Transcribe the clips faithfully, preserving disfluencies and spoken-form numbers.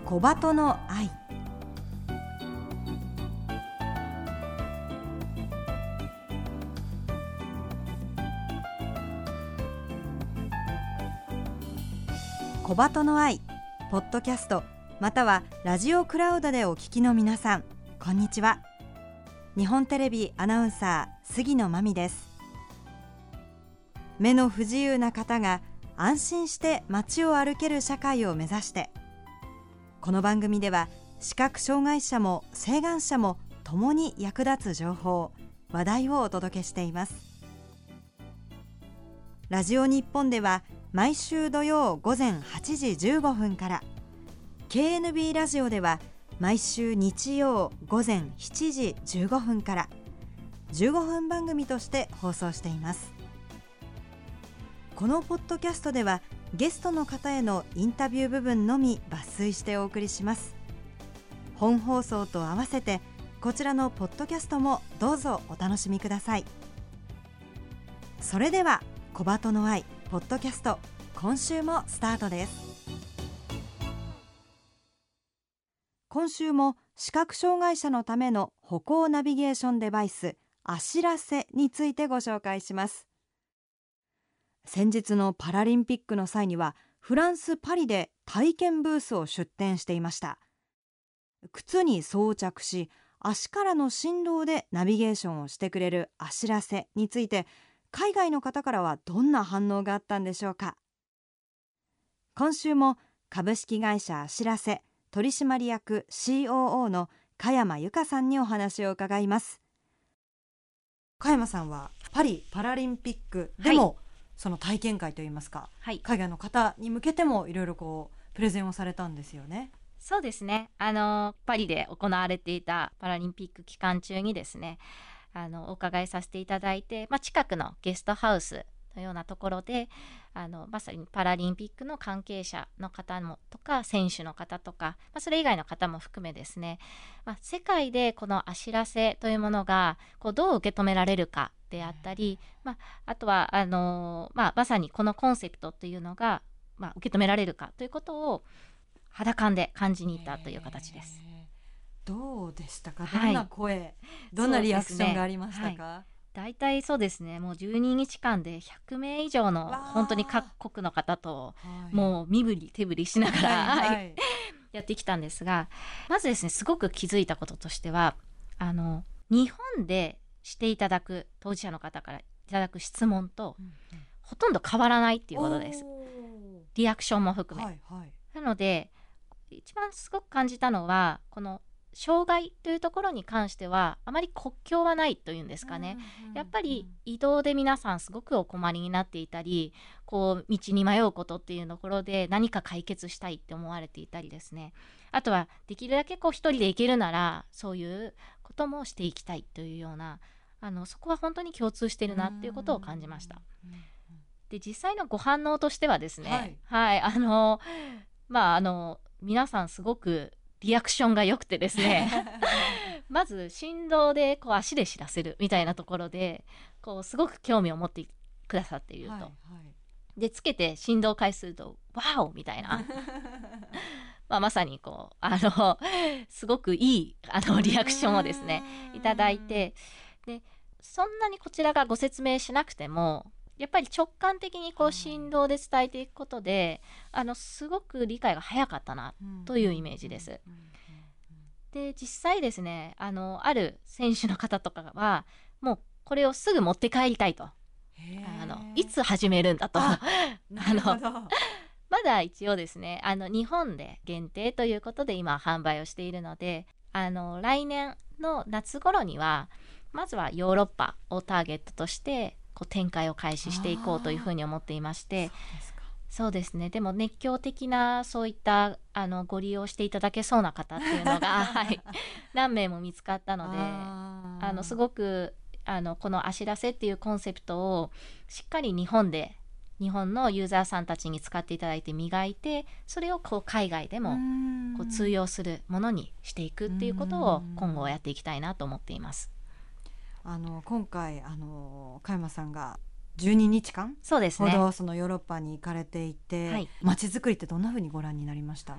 小鳩の愛。小鳩の愛ポッドキャストまたはラジオクラウドでお聞きの皆さん、こんにちは。日本テレビアナウンサー杉野真美です。目の不自由な方が安心して街を歩ける社会を目指して、この番組では視覚障害者も晴眼者も共に役立つ情報、話題をお届けしています。ラジオ日本では毎週土曜午前はちじじゅうごふんから、 ケーエヌビー ラジオでは毎週日曜午前しちじじゅうごふんからじゅうごふん番組として放送しています。このポッドキャストではゲストの方へのインタビュー部分のみ抜粋してお送りします。本放送と合わせてこちらのポッドキャストもどうぞお楽しみください。それでは小鳩の愛ポッドキャスト、今週もスタートです。今週も視覚障害者のための歩行ナビゲーションデバイス、あしらせについてご紹介します。先日のパラリンピックの際にはフランス・パリで体験ブースを出展していました。靴に装着し、足からの振動でナビゲーションをしてくれるあしらせについて、海外の方からはどんな反応があったんでしょうか。今週も株式会社あしらせ取締役 シーオーオー の加山由香さんにお話を伺います。加山さんはパリパラリンピックでも、はい、その体験会といいますか、はい、海外の方に向けてもいろいろこうプレゼンをされたんですよね。 そうですね、あのパリで行われていたパラリンピック期間中にですね、あのお伺いさせていただいて、まあ、近くのゲストハウスのようなところで、あのまさにパラリンピックの関係者の方もとか選手の方とか、まあ、それ以外の方も含めですね、まあ、世界でこのあしらせというものがこうどう受け止められるかであったり、まあ、あとはあの、まあ、まさにこのコンセプトというのが、まあ、受け止められるかということを肌感で感じに行ったという形です。 どうでしたか。どんな声、はい、どんなリアクションがありましたか。 大体そうですね、もうじゅうににちかんでひゃくめい以上の本当に各国の方と、はい、もう身振り手振りしながら、はいはい、やってきたんですが、まずですね、すごく気づいたこととしては、あの日本でしていただく当事者の方からいただく質問と、うんうん、ほとんど変わらないっていうことです。リアクションも含め、はいはい、なので一番すごく感じたのは、この障害というところに関してはあまり国境はないというんですかね、うんうんうん、やっぱり移動で皆さんすごくお困りになっていたり、こう道に迷うことっていうところで何か解決したいって思われていたりですね、あとはできるだけこう一人で行けるならそういうこともしていきたいというような、あのそこは本当に共通してるなっていうことを感じました。で、実際のご反応としてはですね、はい、はい、あのまああの皆さんすごくリアクションが良くてですねまず振動でこう足で知らせるみたいなところで、こうすごく興味を持ってくださっていると、はいはい、でつけて振動回数とワオみたいなまあまさにこうあのすごくいいあのリアクションをですねいただいて、でそんなにこちらがご説明しなくてもやっぱり直感的にこう振動で伝えていくことで、あのすごく理解が早かったなというイメージです。で、実際ですね、あのある選手の方とかはもうこれをすぐ持って帰りたいと、あのいつ始めるんだとあのまだ一応ですね、あの日本で限定ということで今販売をしているので、あの来年の夏頃にはまずはヨーロッパをターゲットとしてこう展開を開始していこうというふうに思っていまして、そうですか。そうですね、でも熱狂的なそういったあのご利用していただけそうな方っていうのが、はい、何名も見つかったので、ああのすごくあのこのあしらせっていうコンセプトをしっかり日本で日本のユーザーさんたちに使っていただいて磨いて、それをこう海外でもこう通用するものにしていくっていうことを今後やっていきたいなと思っています。 あの今回あの加山さんがじゅうににちかんそうですね、 ほどそのヨーロッパに行かれていて、はい、街づくりってどんな風にご覧になりました？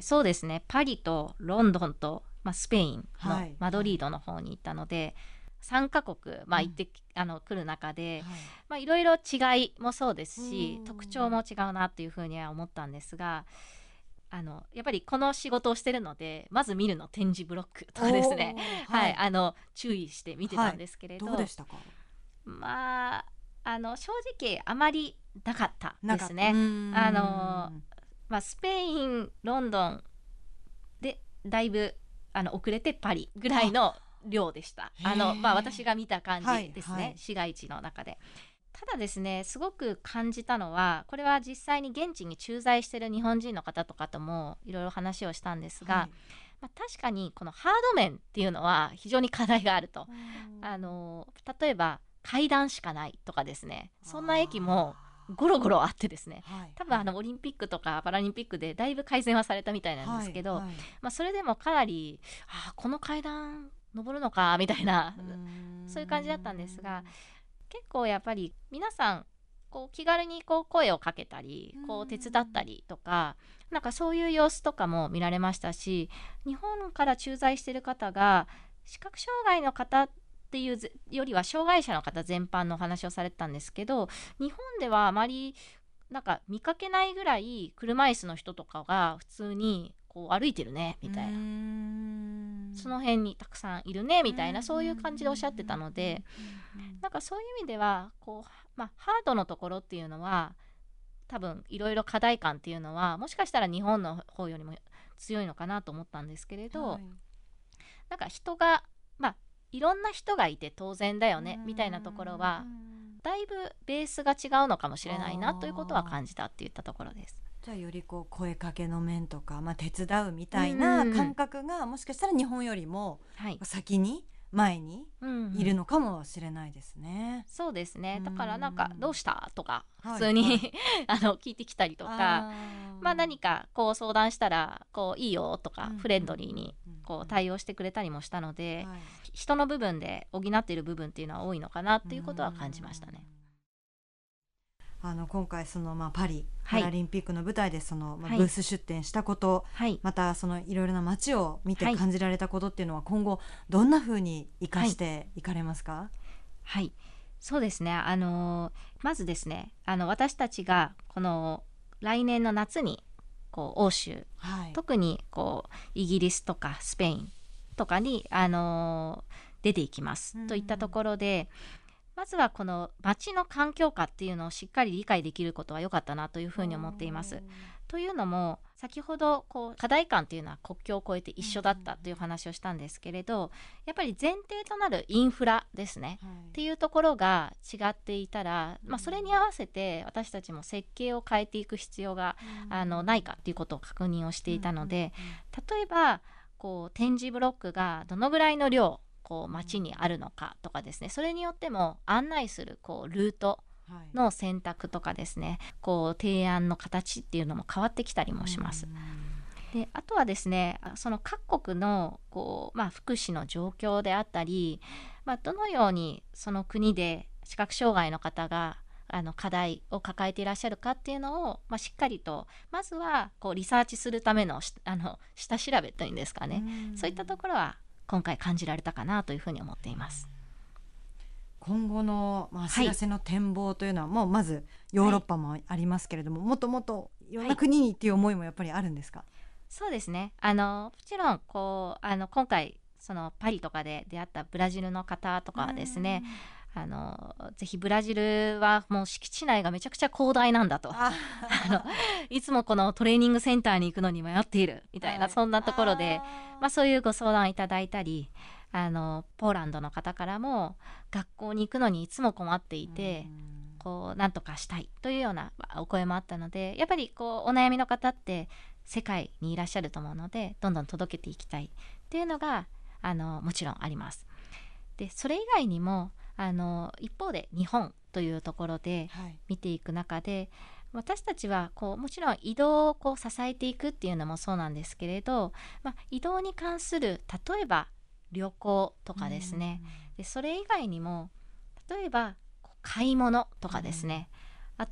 そうですね、パリとロンドンと、まあ、スペインのはいマドリードの方に行ったので、さんカ国、まあ、行ってき、うん、あの来る中で、はい、まあ、いろいろ違いもそうですし特徴も違うなっていうふうには思ったんですが、あのやっぱりこの仕事をしてるのでまず見るの展示ブロックとかですね、はいはい、あの注意して見てたんですけれど、 はい、どうでしたか？ まあ、あの正直あまりなかったですね。あの、まあ、スペインロンドンでだいぶあの遅れてパリぐらいの量でした。あの、まあ、私が見た感じですね、はいはい、市街地の中で。ただですね、すごく感じたのは、これは実際に現地に駐在している日本人の方とかともいろいろ話をしたんですが、はい、まあ、確かにこのハード面っていうのは非常に課題があると。あの例えば階段しかないとかですね、そんな駅もゴロゴロあってですね、多分あのオリンピックとかパラリンピックでだいぶ改善はされたみたいなんですけど、はいはい、まあ、それでもかなりあこの階段登るのかみたいなそういう感じだったんですが、結構やっぱり皆さんこう気軽にこう声をかけたりこう手伝ったりとか、なんかそういう様子とかも見られましたし、日本から駐在している方が視覚障害の方っていうよりは障害者の方全般のお話をされてたんですけど、日本ではあまりなんか見かけないぐらい車椅子の人とかが普通にこう歩いてるねみたいな、その辺にたくさんいるねみたいな、そういう感じでおっしゃってたので、なんかそういう意味ではこう、まあ、ハードのところっていうのは多分いろいろ課題感っていうのはもしかしたら日本の方よりも強いのかなと思ったんですけれど、はい、なんか人がまあいろんな人がいて当然だよねみたいなところはだいぶベースが違うのかもしれないなということは感じたっていったところです。 じゃあよりこう声かけの面とか、まあ、手伝うみたいな感覚がもしかしたら日本よりも先に前にいるのかもしれないですね、うんうん、 そうですね。だからなんかどうしたとか普通に、はいはい、あの聞いてきたりとか、あ、まあ、何かこう相談したらこういいよとかフレンドリーにこう対応してくれたりもしたので、はい、人の部分で補っている部分っていうのは多いのかなっていうことは感じましたね。 あの今回その、まあ、パリパラリンピックの舞台でその、まあ、ブース出展したこと、はい、またそのいろいろな街を見て感じられたことっていうのは今後どんな風に生かしていかれますか？ はい、はい、そうですね、あのー、まずですね、あの私たちがこの来年の夏にこう欧州、はい、特にこうイギリスとかスペインとかに、あのー、出ていきますといったところで、まずはこの街の環境下っていうのをしっかり理解できることは良かったなというふうに思っています。というのも先ほどこう課題感っていうのは国境を越えて一緒だったという話をしたんですけれど、やっぱり前提となるインフラですね、はい、っていうところが違っていたら、まあ、それに合わせて私たちも設計を変えていく必要があのないかっていうことを確認をしていたので、例えばこう展示ブロックがどのぐらいの量こう街にあるのかとかですね、それによっても案内するこうルートの選択とかですね、こう提案の形っていうのも変わってきたりもします。であとはですね、その各国のこう、まあ、福祉の状況であったり、まあ、どのようにその国で視覚障害の方があの課題を抱えていらっしゃるかっていうのを、まあ、しっかりとまずはこうリサーチするためのあの下調べというんですかね、そういったところは今回感じられたかなというふうに思っています。 今後の、まあ、知らせの展望というのは、はい、もうまずヨーロッパもありますけれども、はい、もっともっといろんな国にっていう思いもやっぱりあるんですか？はい、 そうですね、あのもちろんこうあの今回そのパリとかで出会ったブラジルの方とかはですね、あのぜひブラジルはもう敷地内がめちゃくちゃ広大なんだとあのいつもこのトレーニングセンターに行くのに迷っているみたいな、はい、そんなところで、まあ、そういうご相談いただいたり、あのポーランドの方からも学校に行くのにいつも困っていて、こうなんとかしたいというようなお声もあったので、やっぱりこうお悩みの方って世界にいらっしゃると思うので、どんどん届けていきたいっていうのがあのもちろんあります。でそれ以外にもあの一方で日本というところで見ていく中で、はい、私たちはこうもちろん移動をこう支えていくっていうのもそうなんですけれど、まあ、移動に関する例えば旅行とかですね、うん、でそれ以外にも例えば買い物とかですね、うん、あとはお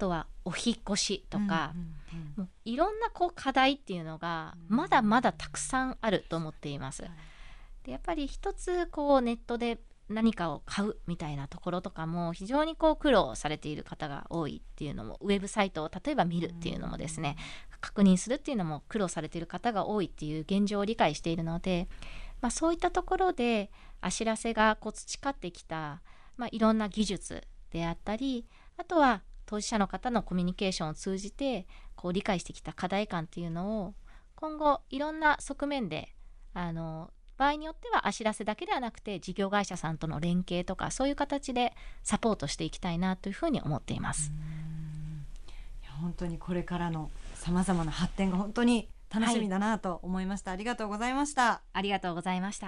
お引っ越しとか、 うんうんうん、 もういろんなこう課題っていうのがまだまだたくさんあると思っています。でやっぱり一つこうネットで何かを買うみたいなところとかも非常にこう苦労されている方が多いっていうのも、ウェブサイトを例えば見るっていうのもですね、確認するっていうのも苦労されている方が多いっていう現状を理解しているので、まあ、そういったところであしらせがこう培ってきた、まあ、いろんな技術であったり、あとは当事者の方のコミュニケーションを通じてこう理解してきた課題感っていうのを今後いろんな側面であの場合によってはあしらせだけではなくて事業会社さんとの連携とかそういう形でサポートしていきたいなというふうに思っています。 うーん、いや本当にこれからのさまざまな発展が本当に楽しみだなと思いました、はい、ありがとうございました。 ありがとうございました。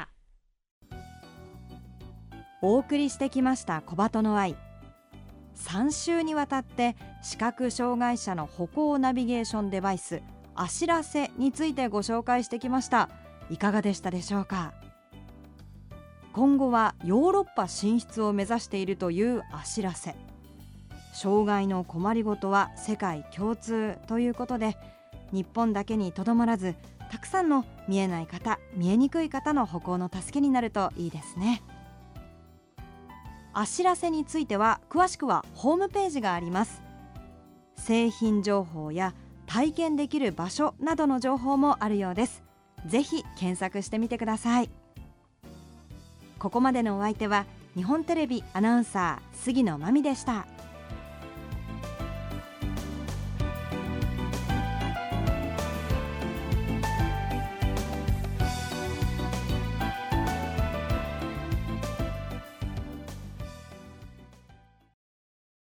お送りしてきました小鳩の愛、さん週にわたって視覚障害者の歩行ナビゲーションデバイスあしらせについてご紹介してきました。いかがでしたでしょうか。今後はヨーロッパ進出を目指しているというあしらせ、障害の困りごとは世界共通ということで、日本だけにとどまらずたくさんの見えない方、見えにくい方の歩行の助けになるといいですね。あしらせについては詳しくはホームページがあります。製品情報や体験できる場所などの情報もあるようです。ぜひ検索してみてください。ここまでのお相手は日本テレビアナウンサー杉野真美でした。